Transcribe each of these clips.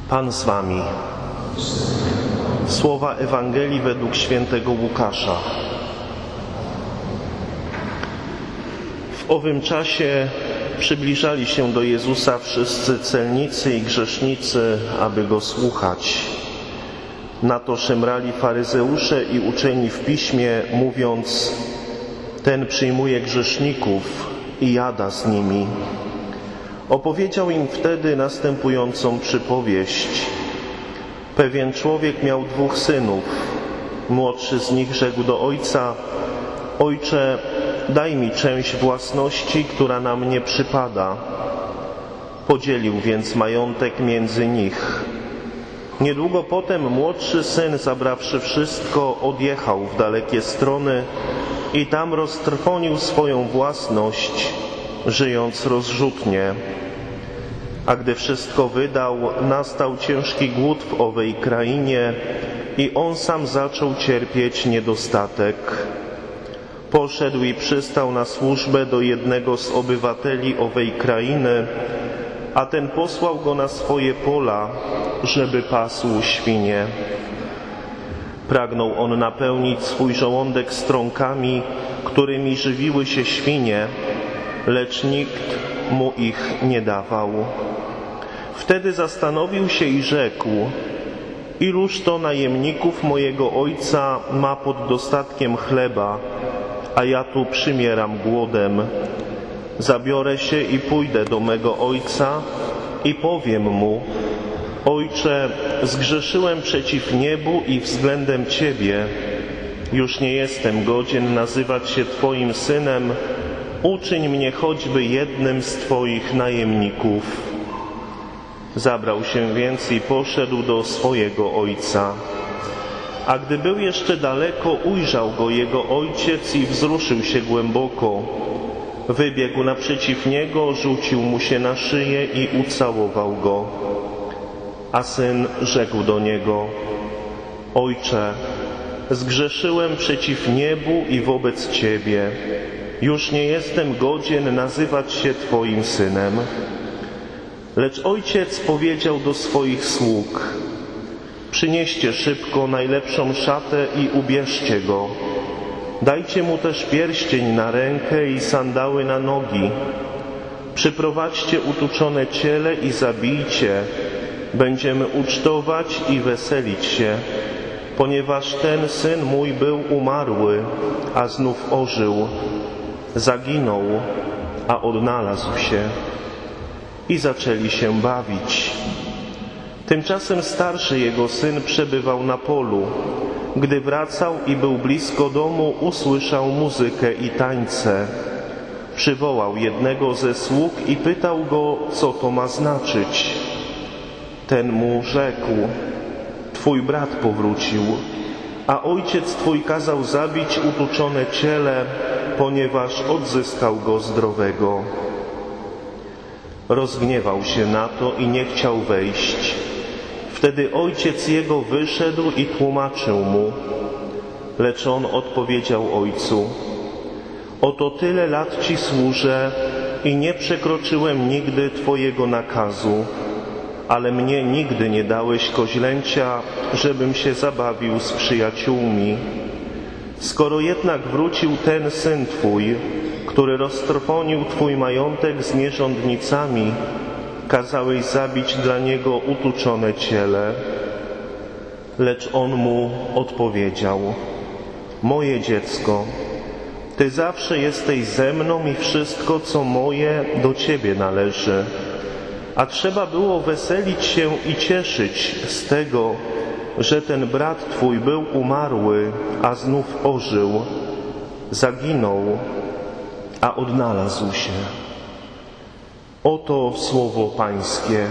Pan z wami. Słowa Ewangelii według świętego Łukasza. W owym czasie przybliżali się do Jezusa wszyscy celnicy i grzesznicy, aby Go słuchać. Na to szemrali faryzeusze i uczeni w piśmie, mówiąc: ten przyjmuje grzeszników i jada z nimi. Opowiedział im wtedy następującą przypowieść. Pewien człowiek miał 2 synów. Młodszy z nich rzekł do ojca: Ojcze, daj mi część własności, która na mnie przypada. Podzielił więc majątek między nich. Niedługo potem młodszy syn, zabrawszy wszystko, odjechał w dalekie strony i tam roztrwonił swoją własność, żyjąc rozrzutnie. A gdy wszystko wydał, nastał ciężki głód w owej krainie i on sam zaczął cierpieć niedostatek. Poszedł i przystał na służbę do jednego z obywateli owej krainy, a ten posłał go na swoje pola, żeby pasł świnie. Pragnął on napełnić swój żołądek strąkami, którymi żywiły się świnie, lecz nikt mu ich nie dawał. Wtedy zastanowił się i rzekł: iluż to najemników mojego ojca ma pod dostatkiem chleba, a ja tu przymieram głodem. Zabiorę się i pójdę do mego ojca i powiem mu: Ojcze, zgrzeszyłem przeciw niebu i względem Ciebie. Już nie jestem godzien nazywać się Twoim synem. Uczyń mnie choćby jednym z Twoich najemników. Zabrał się więc i poszedł do swojego ojca. A gdy był jeszcze daleko, ujrzał go jego ojciec i wzruszył się głęboko. Wybiegł naprzeciw niego, rzucił mu się na szyję i ucałował go. A syn rzekł do niego: Ojcze, zgrzeszyłem przeciw niebu i wobec Ciebie. Już nie jestem godzien nazywać się Twoim synem. Lecz ojciec powiedział do swoich sług: przynieście szybko najlepszą szatę i ubierzcie go. Dajcie mu też pierścień na rękę i sandały na nogi. Przyprowadźcie utuczone ciele i zabijcie. Będziemy ucztować i weselić się, ponieważ ten syn mój był umarły, a znów ożył. Zaginął, a odnalazł się. I zaczęli się bawić. Tymczasem starszy jego syn przebywał na polu. Gdy wracał i był blisko domu, usłyszał muzykę i tańce. Przywołał jednego ze sług i pytał go, co to ma znaczyć. Ten mu rzekł: Twój brat powrócił, a ojciec twój kazał zabić utuczone ciele, ponieważ odzyskał go zdrowego. Rozgniewał się na to i nie chciał wejść. Wtedy ojciec jego wyszedł i tłumaczył mu. Lecz on odpowiedział ojcu: oto tyle lat ci służę i nie przekroczyłem nigdy twojego nakazu, ale mnie nigdy nie dałeś koźlęcia, żebym się zabawił z przyjaciółmi. Skoro jednak wrócił ten syn twój, który roztrwonił twój majątek z nierządnicami, kazałeś zabić dla niego utuczone ciele. Lecz on mu odpowiedział: moje dziecko, ty zawsze jesteś ze mną i wszystko, co moje, do ciebie należy. A trzeba było weselić się i cieszyć z tego, że ten brat twój był umarły, a znów ożył. Zaginął, a odnalazł się. Oto słowo Pańskie.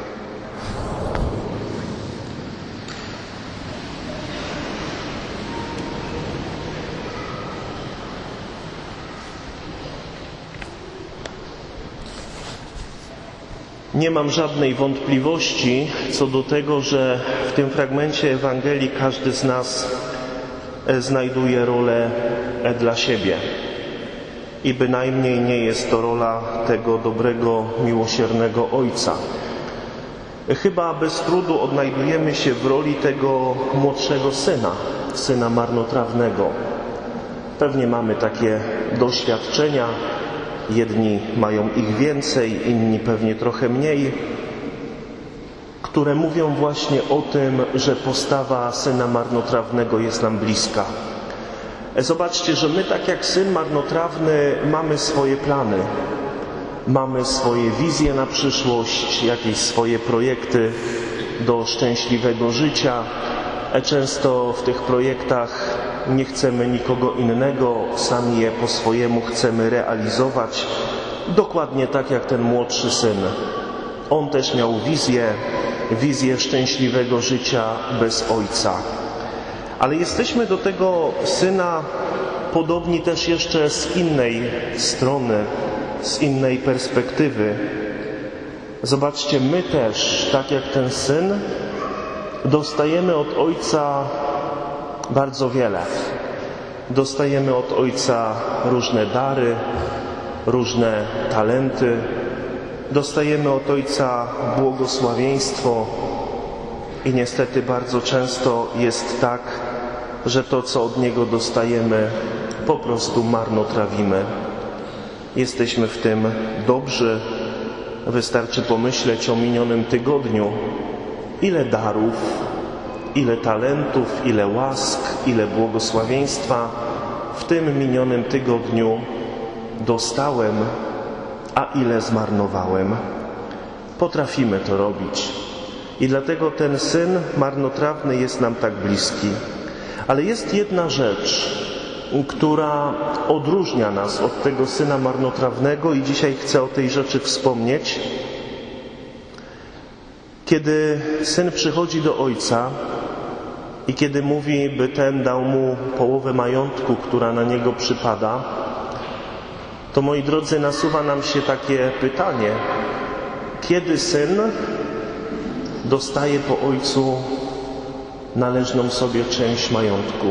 Nie mam żadnej wątpliwości co do tego, że w tym fragmencie Ewangelii każdy z nas znajduje rolę dla siebie. I bynajmniej nie jest to rola tego dobrego, miłosiernego Ojca. Chyba bez trudu odnajdujemy się w roli tego młodszego syna marnotrawnego. Pewnie mamy takie doświadczenia, jedni mają ich więcej, inni pewnie trochę mniej, które mówią właśnie o tym, że postawa syna marnotrawnego jest nam bliska. Zobaczcie, że my tak jak syn marnotrawny mamy swoje plany, mamy swoje wizje na przyszłość, jakieś swoje projekty do szczęśliwego życia. Często w tych projektach nie chcemy nikogo innego, sami je po swojemu chcemy realizować. Dokładnie tak jak ten młodszy syn. On też miał wizję szczęśliwego życia bez ojca. Ale jesteśmy do tego syna podobni też jeszcze z innej strony, z innej perspektywy. Zobaczcie, my też, tak jak ten syn, dostajemy od ojca bardzo wiele. Dostajemy od ojca różne dary, różne talenty. Dostajemy od ojca błogosławieństwo i niestety bardzo często jest tak, że to, co od niego dostajemy, po prostu marnotrawimy. Jesteśmy w tym dobrzy. Wystarczy pomyśleć o minionym tygodniu. Ile darów, ile talentów, ile łask, ile błogosławieństwa w tym minionym tygodniu dostałem, a ile zmarnowałem. Potrafimy to robić. I dlatego ten syn marnotrawny jest nam tak bliski. Ale jest jedna rzecz, która odróżnia nas od tego syna marnotrawnego i dzisiaj chcę o tej rzeczy wspomnieć. Kiedy syn przychodzi do ojca i kiedy mówi, by ten dał mu połowę majątku, która na niego przypada, to, moi drodzy, nasuwa nam się takie pytanie: kiedy syn dostaje po ojcu należną sobie część majątku?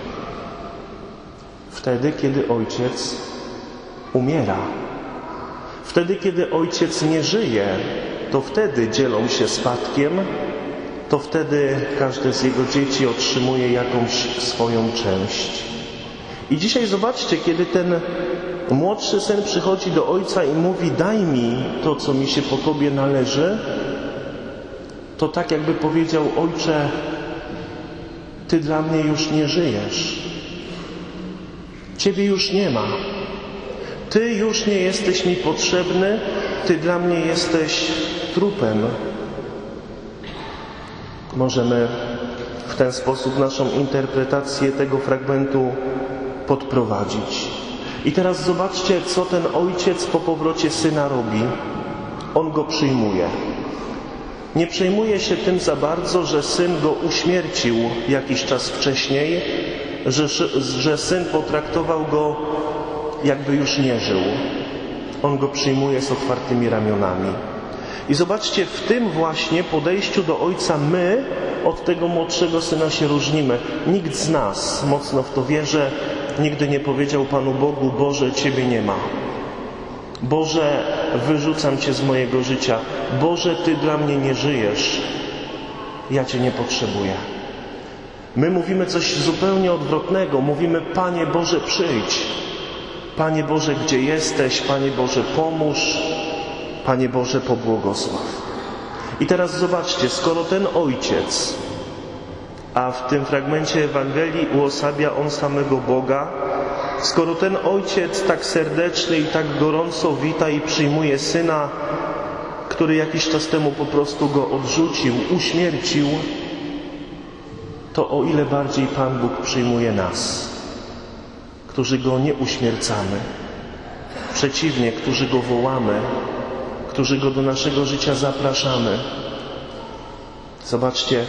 Wtedy, kiedy ojciec umiera. Wtedy, kiedy ojciec nie żyje, to wtedy dzielą się spadkiem, to wtedy każde z jego dzieci otrzymuje jakąś swoją część. I dzisiaj zobaczcie, kiedy ten młodszy syn przychodzi do ojca i mówi: daj mi to, co mi się po tobie należy, to tak jakby powiedział: ojcze, ty dla mnie już nie żyjesz. Ciebie już nie ma. Ty już nie jesteś mi potrzebny, ty dla mnie jesteś trupem. Możemy w ten sposób naszą interpretację tego fragmentu podprowadzić. I teraz zobaczcie, co ten ojciec po powrocie syna robi. On go przyjmuje. Nie przejmuje się tym za bardzo, że syn go uśmiercił jakiś czas wcześniej, że syn potraktował go, jakby już nie żył. On go przyjmuje z otwartymi ramionami. I zobaczcie, w tym właśnie podejściu do ojca my od tego młodszego syna się różnimy. Nikt z nas, mocno w to wierzę, nigdy nie powiedział Panu Bogu: Boże, Ciebie nie ma. Boże, wyrzucam Cię z mojego życia. Boże, Ty dla mnie nie żyjesz. Ja Cię nie potrzebuję. My mówimy coś zupełnie odwrotnego. Mówimy: Panie Boże, przyjdź. Panie Boże, gdzie jesteś? Panie Boże, pomóż. Panie Boże, pobłogosław. I teraz zobaczcie, skoro ten ojciec, a w tym fragmencie Ewangelii uosabia on samego Boga, skoro ten ojciec tak serdeczny i tak gorąco wita i przyjmuje syna, który jakiś czas temu po prostu go odrzucił, uśmiercił, to o ile bardziej Pan Bóg przyjmuje nas, którzy go nie uśmiercamy, przeciwnie, którzy go wołamy, którzy go do naszego życia zapraszamy. Zobaczcie,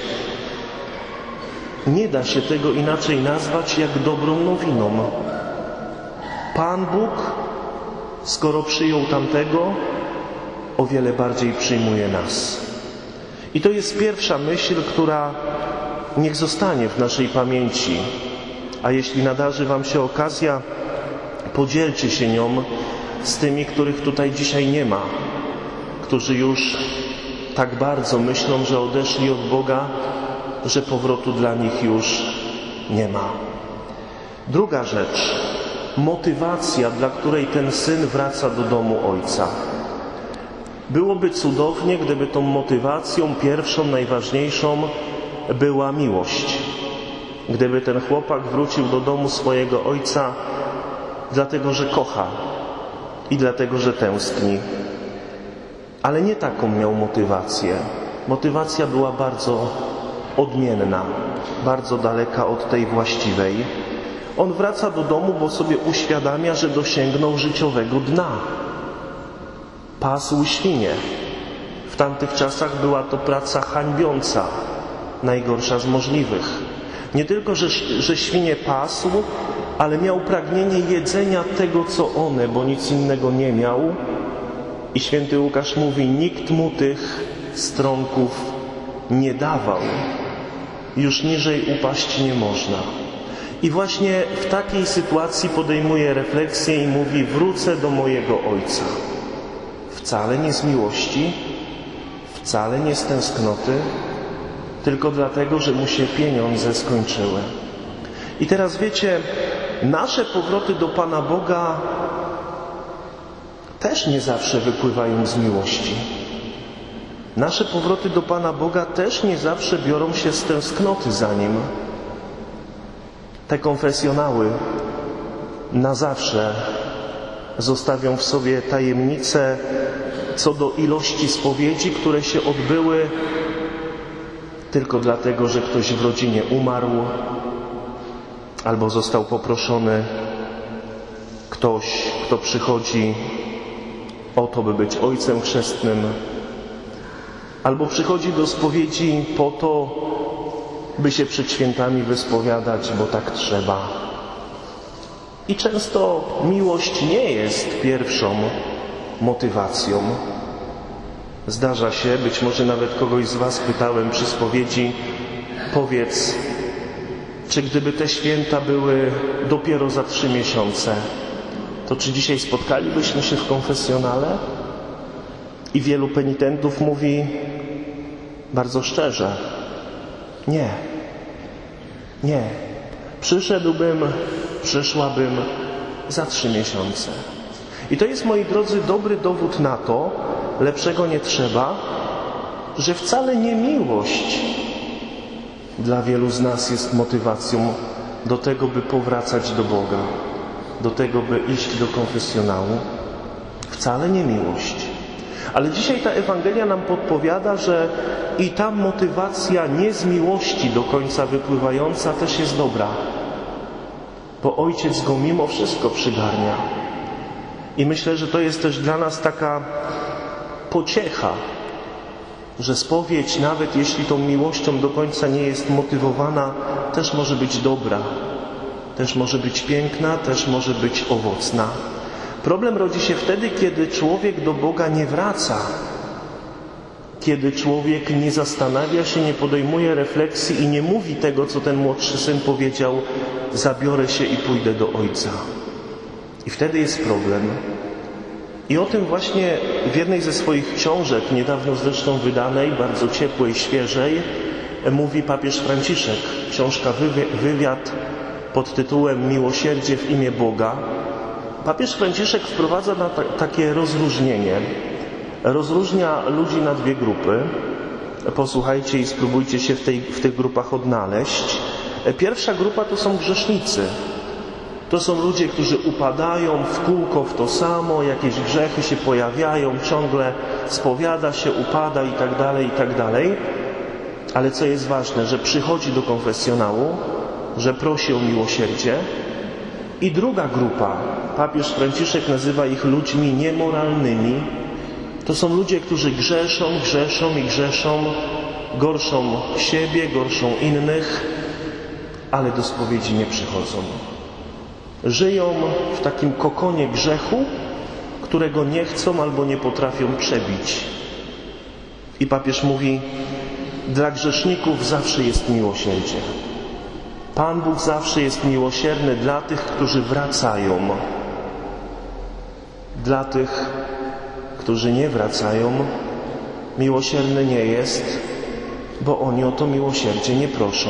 nie da się tego inaczej nazwać jak dobrą nowiną. Pan Bóg, skoro przyjął tamtego, o wiele bardziej przyjmuje nas. I to jest pierwsza myśl, która niech zostanie w naszej pamięci. A jeśli nadarzy Wam się okazja, podzielcie się nią z tymi, których tutaj dzisiaj nie ma, którzy już tak bardzo myślą, że odeszli od Boga, że powrotu dla nich już nie ma. Druga rzecz, motywacja, dla której ten syn wraca do domu ojca. Byłoby cudownie, gdyby tą motywacją pierwszą, najważniejszą była miłość. Gdyby ten chłopak wrócił do domu swojego ojca dlatego, że kocha i dlatego, że tęskni. Ale nie taką miał motywację. Motywacja była bardzo odmienna, bardzo daleka od tej właściwej. On wraca do domu, bo sobie uświadamia, że dosięgnął życiowego dna. Pasł świnie. W tamtych czasach była to praca hańbiąca, najgorsza z możliwych. Nie tylko, że świnie pasł, ale miał pragnienie jedzenia tego, co one, bo nic innego nie miał. I święty Łukasz mówi, nikt mu tych stronków nie dawał. Już niżej upaść nie można. I właśnie w takiej sytuacji podejmuje refleksję i mówi, wrócę do mojego ojca. Wcale nie z miłości, wcale nie z tęsknoty, tylko dlatego, że mu się pieniądze skończyły. I teraz wiecie, nasze powroty do Pana Boga też nie zawsze wypływają z miłości. Nasze powroty do Pana Boga też nie zawsze biorą się z tęsknoty za Nim. Te konfesjonały na zawsze zostawią w sobie tajemnicę co do ilości spowiedzi, które się odbyły tylko dlatego, że ktoś w rodzinie umarł albo został poproszony ktoś, kto przychodzi o to, by być ojcem chrzestnym, albo przychodzi do spowiedzi po to, by się przed świętami wyspowiadać, bo tak trzeba. I często miłość nie jest pierwszą motywacją. Zdarza się, być może nawet kogoś z Was pytałem przy spowiedzi, powiedz, czy gdyby te święta były dopiero za 3 miesiące, to czy dzisiaj spotkalibyśmy się w konfesjonale? I wielu penitentów mówi bardzo szczerze, nie. Przyszłabym za 3 miesiące. I to jest, moi drodzy, dobry dowód na to, lepszego nie trzeba, że wcale nie miłość dla wielu z nas jest motywacją do tego, by powracać do Boga, do tego, by iść do konfesjonału. Wcale nie miłość. Ale dzisiaj ta Ewangelia nam podpowiada, że i ta motywacja nie z miłości do końca wypływająca też jest dobra, bo Ojciec go mimo wszystko przygarnia. I myślę, że to jest też dla nas taka pociecha, że spowiedź, nawet jeśli tą miłością do końca nie jest motywowana, też może być dobra, też może być piękna, też może być owocna. Problem rodzi się wtedy, kiedy człowiek do Boga nie wraca, kiedy człowiek nie zastanawia się, nie podejmuje refleksji i nie mówi tego, co ten młodszy syn powiedział, zabiorę się i pójdę do Ojca. I wtedy jest problem. I o tym właśnie w jednej ze swoich książek, niedawno zresztą wydanej, bardzo ciepłej, świeżej, mówi papież Franciszek. Książka Wywiad pod tytułem Miłosierdzie w imię Boga. Papież Franciszek wprowadza na takie rozróżnienie. Rozróżnia ludzi na 2 grupy. Posłuchajcie i spróbujcie się w tych grupach odnaleźć. Pierwsza grupa to są grzesznicy. To są ludzie, którzy upadają w kółko w to samo, jakieś grzechy się pojawiają, ciągle spowiada się, upada i tak dalej. Ale co jest ważne, że przychodzi do konfesjonału, że prosi o miłosierdzie. I druga grupa, papież Franciszek nazywa ich ludźmi niemoralnymi. To są ludzie, którzy grzeszą, gorszą siebie, gorszą innych, ale do spowiedzi nie przychodzą. Żyją w takim kokonie grzechu, którego nie chcą albo nie potrafią przebić. I papież mówi, dla grzeszników zawsze jest miłosierdzie. Pan Bóg zawsze jest miłosierny dla tych, którzy wracają. Dla tych, którzy nie wracają, miłosierny nie jest, bo oni o to miłosierdzie nie proszą.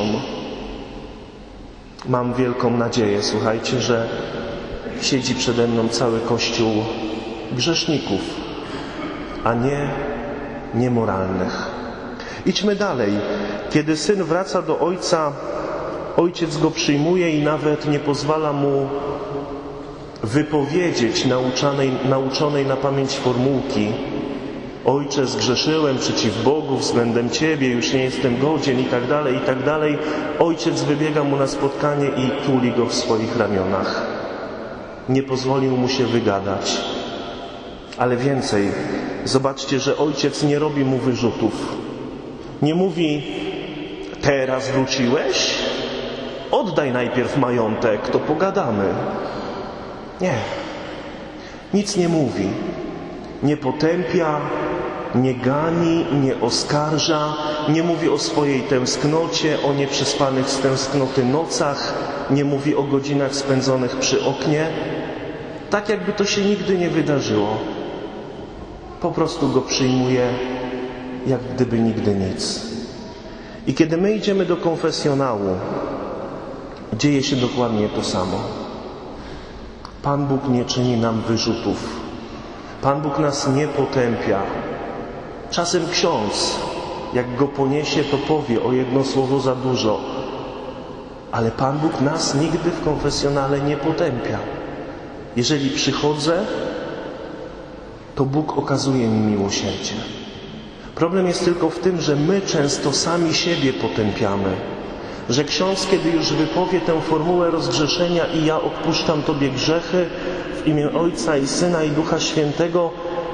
Mam wielką nadzieję, słuchajcie, że siedzi przede mną cały Kościół grzeszników, a nie niemoralnych. Idźmy dalej. Kiedy syn wraca do ojca, ojciec go przyjmuje i nawet nie pozwala mu wypowiedzieć nauczonej na pamięć formułki: Ojcze, zgrzeszyłem przeciw Bogu względem Ciebie, już nie jestem godzien i tak dalej, i tak dalej. Ojciec wybiega mu na spotkanie i tuli go w swoich ramionach. Nie pozwolił mu się wygadać. Ale więcej, zobaczcie, że ojciec nie robi mu wyrzutów. Nie mówi: teraz wróciłeś? Oddaj najpierw majątek, to pogadamy. Nie. Nic nie mówi. Nie potępia, nie gani, nie oskarża, nie mówi o swojej tęsknocie, o nieprzespanych z tęsknoty nocach, nie mówi o godzinach spędzonych przy oknie. Tak jakby to się nigdy nie wydarzyło. Po prostu go przyjmuje, jak gdyby nigdy nic. I kiedy my idziemy do konfesjonału, dzieje się dokładnie to samo. Pan Bóg nie czyni nam wyrzutów. Pan Bóg nas nie potępia. Czasem ksiądz, jak go poniesie, to powie o jedno słowo za dużo. Ale Pan Bóg nas nigdy w konfesjonale nie potępia. Jeżeli przychodzę, to Bóg okazuje mi miłosierdzie. Problem jest tylko w tym, że my często sami siebie potępiamy. Że ksiądz, kiedy już wypowie tę formułę rozgrzeszenia i ja odpuszczam Tobie grzechy w imię Ojca i Syna i Ducha Świętego,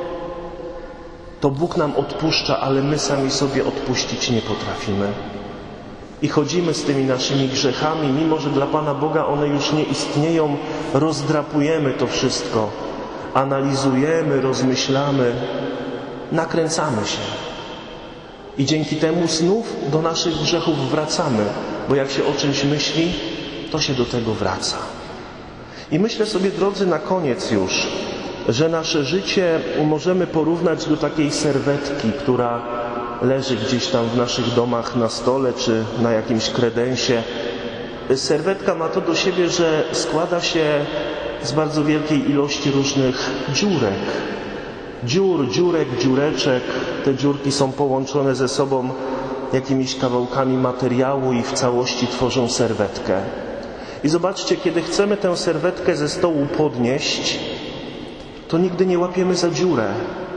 to Bóg nam odpuszcza, ale my sami sobie odpuścić nie potrafimy. I chodzimy z tymi naszymi grzechami, mimo że dla Pana Boga one już nie istnieją, rozdrapujemy to wszystko, analizujemy, rozmyślamy, nakręcamy się. I dzięki temu znów do naszych grzechów wracamy, bo jak się o czymś myśli, to się do tego wraca. I myślę sobie, drodzy, na koniec już, że nasze życie możemy porównać do takiej serwetki, która leży gdzieś tam w naszych domach na stole czy na jakimś kredensie. Serwetka ma to do siebie, że składa się z bardzo wielkiej ilości różnych dziurek. Dziurek, dziureczek. Te dziurki są połączone ze sobą jakimiś kawałkami materiału i w całości tworzą serwetkę. I zobaczcie, kiedy chcemy tę serwetkę ze stołu podnieść, to nigdy nie łapiemy za dziurę,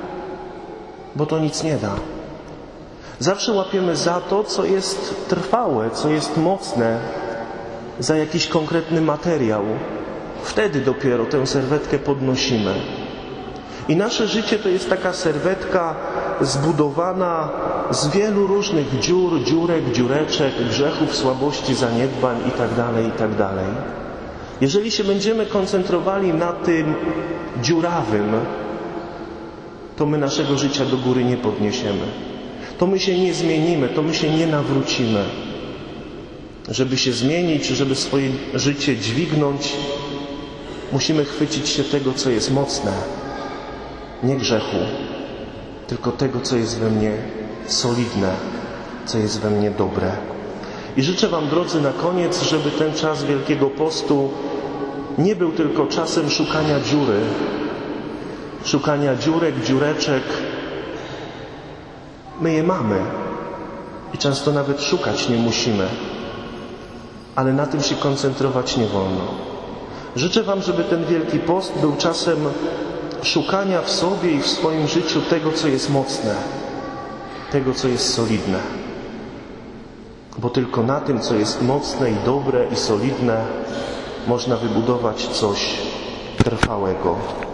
bo to nic nie da. Zawsze łapiemy za to, co jest trwałe, co jest mocne, za jakiś konkretny materiał. Wtedy dopiero tę serwetkę podnosimy. I nasze życie to jest taka serwetka zbudowana z wielu różnych dziur, dziurek, dziureczek, grzechów, słabości, zaniedbań itd. Jeżeli się będziemy koncentrowali na tym dziurawym, to my naszego życia do góry nie podniesiemy. To my się nie zmienimy, to my się nie nawrócimy. Żeby się zmienić, żeby swoje życie dźwignąć, musimy chwycić się tego, co jest mocne. Nie grzechu, tylko tego, co jest we mnie solidne, co jest we mnie dobre. I życzę Wam, drodzy, na koniec, żeby ten czas Wielkiego Postu nie był tylko czasem szukania dziury, szukania dziurek, dziureczek. My je mamy i często nawet szukać nie musimy, ale na tym się koncentrować nie wolno. Życzę Wam, żeby ten Wielki Post był czasem szukania w sobie i w swoim życiu tego, co jest mocne, tego, co jest solidne. Bo tylko na tym, co jest mocne i dobre i solidne, można wybudować coś trwałego.